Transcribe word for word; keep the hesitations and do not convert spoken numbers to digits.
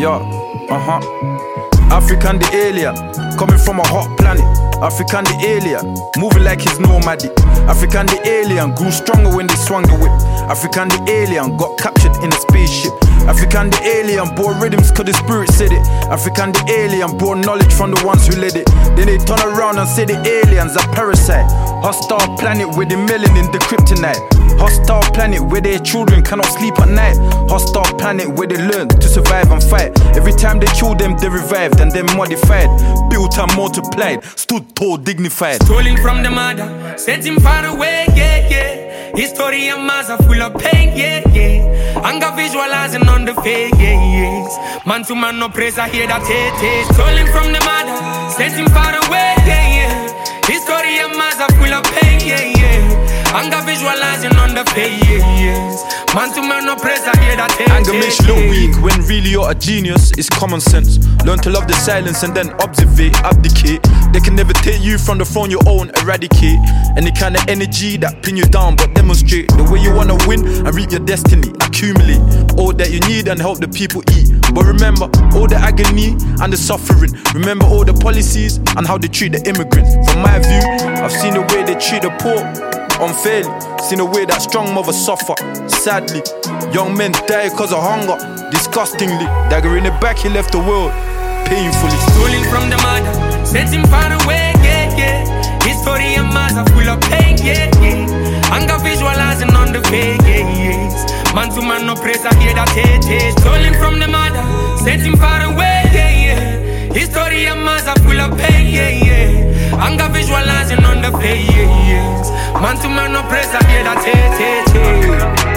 Yeah, uh-huh. African the alien, coming from a hot planet. African the alien, moving like he's nomadic. African the alien, grew stronger when they swung the whip. African the alien, got captured in a spaceship. African the alien, bore rhythms cause the spirit said it. African the alien, bore knowledge from the ones who led it. Then they turn around and say the aliens are parasite. Hostile planet with the melanin, the kryptonite. Hostile planet where their children cannot sleep at night. Hostile planet where they learn to survive and fight. Every time they kill them, they revived and then modified. Built and multiplied, stood tall, dignified. Stolen from the mother, sent him far away, yeah, yeah. History and mass are full of pain, yeah, yeah. Anger visualizing on the face, yeah, yes. Man to man, no praise, I hear that, hey, hey. Stolen from the mother, sent him far away, yeah, yeah. History and mass are full of pain, yeah, yeah. Anger visualizing on the face, yeah, yes. Man to man, no praise, I hear that, hey, Anger makes you look weak when really you're a genius. It's common sense. Learn to love the silence and then observe, abdicate. They can never take you from the throne you own, eradicate any kind of energy that pin you down, but demonstrate the way you wanna win and reap your destiny. Accumulate all that you need and help the people eat. But remember all the agony and the suffering. Remember all the policies and how they treat the immigrants. From my view, I've seen the way they treat the poor unfairly. Seen the way that strong mothers suffer. Sadly, young men die cause of hunger. Disgustingly, dagger in the back, he left the world painfully. Stolen from the mother, sent him far away, yeah, yeah. History and mass are full of pain, yeah, yeah. Anger visualizing on the face, yeah, yes. Man to man, no praise, I hear that, hey, hey. Stolen from the mother, sent him far away, yeah, yeah. History and mass are full of pain, yeah, yeah. Anger visualizing on the face, yeah, yes. Man to man, no praise, I hear that, hey, hey, hey.